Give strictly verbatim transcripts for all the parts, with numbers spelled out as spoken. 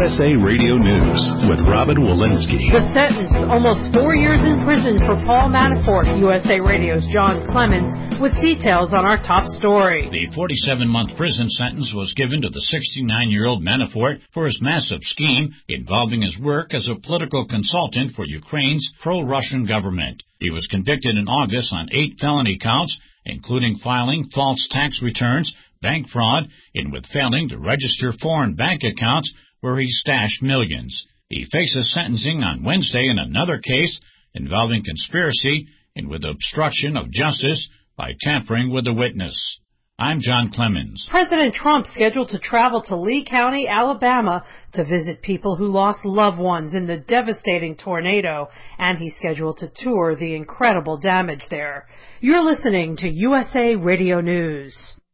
S A Radio News with Robin Walensky. The sentence, almost four years in prison for Paul Manafort. U S A Radio's John Clemens with details on our top story. The forty-seven-month prison sentence was given to the sixty-nine-year-old Manafort for his massive scheme involving his work as a political consultant for Ukraine's pro-Russian government. He was convicted in August on eight felony counts, including filing false tax returns, bank fraud, and with failing to register foreign bank accounts where he stashed millions. He faces sentencing on Wednesday in another case involving conspiracy and with obstruction of justice by tampering with a witness. I'm John Clemens. President Trump scheduled to travel to Lee County, Alabama, to visit people who lost loved ones in the devastating tornado, and he's scheduled to tour the incredible damage there. You're listening to U S A Radio News.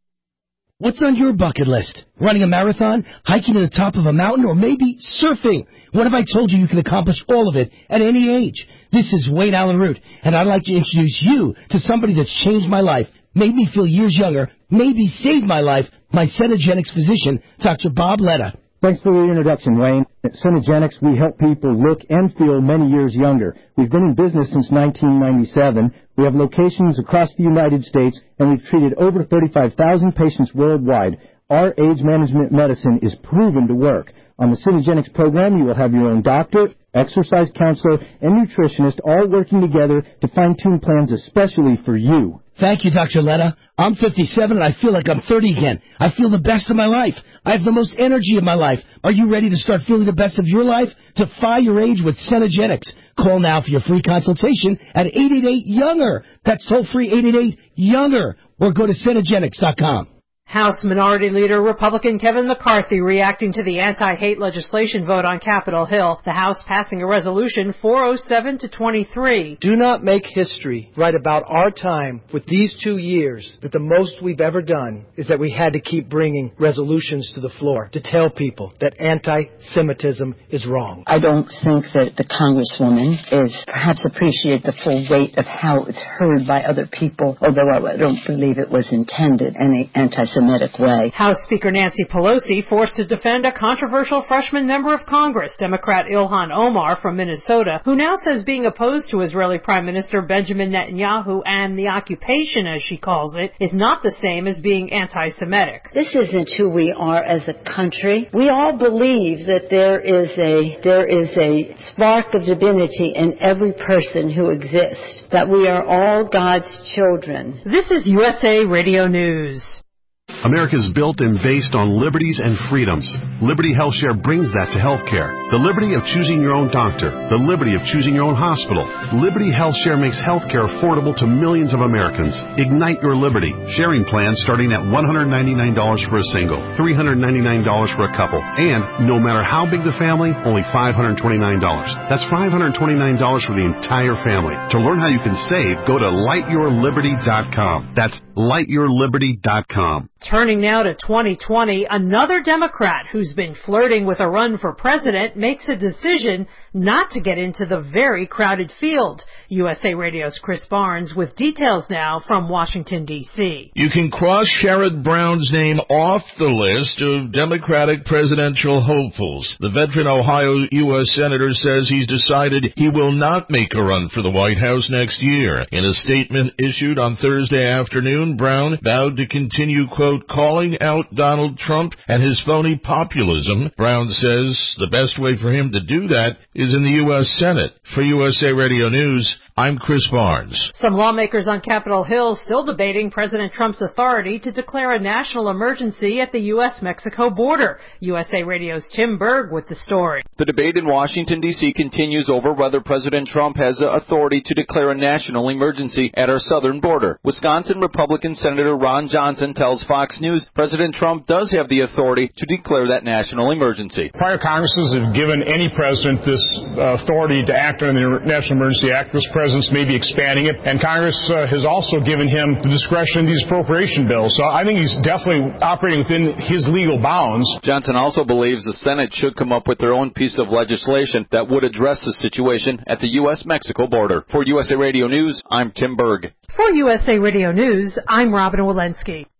What's on your bucket list? Running a marathon, hiking to the top of a mountain, or maybe surfing? What if I told you you can accomplish all of it at any age? This is Wayne Allen Root, and I'd like to introduce you to somebody that's changed my life, made me feel years younger, maybe saved my life, my Cenegenics physician, Doctor Bob Letta. Thanks for the introduction, Wayne. At Cenegenics, we help people look and feel many years younger. We've been in business since nineteen ninety-seven. We have locations across the United States, and we've treated over thirty-five thousand patients worldwide. Our age management medicine is proven to work. On the Cenegenics program, you will have your own doctor, exercise counselor, and nutritionist all working together to fine-tune plans especially for you. Thank you, Doctor Letta. I'm fifty-seven, and I feel like I'm thirty again. I feel the best of my life. I have the most energy of my life. Are you ready to start feeling the best of your life? Defy your age with Cenegenics. Call now for your free consultation at eight eight eight, younger. That's toll-free eight eight eight, younger. Or go to Cenegenics dot com. House Minority Leader Republican Kevin McCarthy reacting to the anti-hate legislation vote on Capitol Hill. The House passing a resolution four oh seven to twenty-three. Do not make history write about our time with these two years that the most we've ever done is that we had to keep bringing resolutions to the floor to tell people that anti-Semitism is wrong. I don't think that the Congresswoman is perhaps appreciate the full weight of how it's heard by other people, although I don't believe it was intended any anti-Semitic way. House Speaker Nancy Pelosi forced to defend a controversial freshman member of Congress, Democrat Ilhan Omar from Minnesota, who now says being opposed to Israeli Prime Minister Benjamin Netanyahu and the occupation, as she calls it, is not the same as being anti-Semitic. This isn't who we are as a country. We all believe that there is a there is a spark of divinity in every person who exists, that we are all God's children. This is U S A Radio News. America is built and based on liberties and freedoms. Liberty HealthShare brings that to healthcare. The liberty of choosing your own doctor. The liberty of choosing your own hospital. Liberty HealthShare makes healthcare affordable to millions of Americans. Ignite your liberty. Sharing plans starting at one hundred ninety-nine dollars for a single, three hundred ninety-nine dollars for a couple, and no matter how big the family, only five hundred twenty-nine dollars. That's five hundred twenty-nine dollars for the entire family. To learn how you can save, go to light your liberty dot com. That's light your liberty dot com. Turning now to twenty twenty, another Democrat who's been flirting with a run for president makes a decision not to get into the very crowded field. U S A Radio's Chris Barnes with details now from Washington, D C You can cross Sherrod Brown's name off the list of Democratic presidential hopefuls. The veteran Ohio U S Senator says he's decided he will not make a run for the White House next year. In a statement issued on Thursday afternoon, Brown vowed to continue, quote, calling out Donald Trump and his phony populism. Brown says the best way for him to do that is in the U S Senate. For U S A Radio News, I'm Chris Barnes. Some lawmakers on Capitol Hill still debating President Trump's authority to declare a national emergency at the U S Mexico border. U S A Radio's Tim Berg with the story. The debate in Washington, D C continues over whether President Trump has the authority to declare a national emergency at our southern border. Wisconsin Republican Senator Ron Johnson tells Fox News President Trump does have the authority to declare that national emergency. Prior Congresses have given any president this uh, authority to act under the National Emergency Act. This president may be expanding it, and Congress uh, has also given him the discretion in these appropriation bills. So I think he's definitely operating within his legal bounds. Johnson also believes the Senate should come up with their own piece of legislation that would address the situation at the U S Mexico border. For U S A Radio News, I'm Tim Berg. For U S A Radio News, I'm Robin Walensky.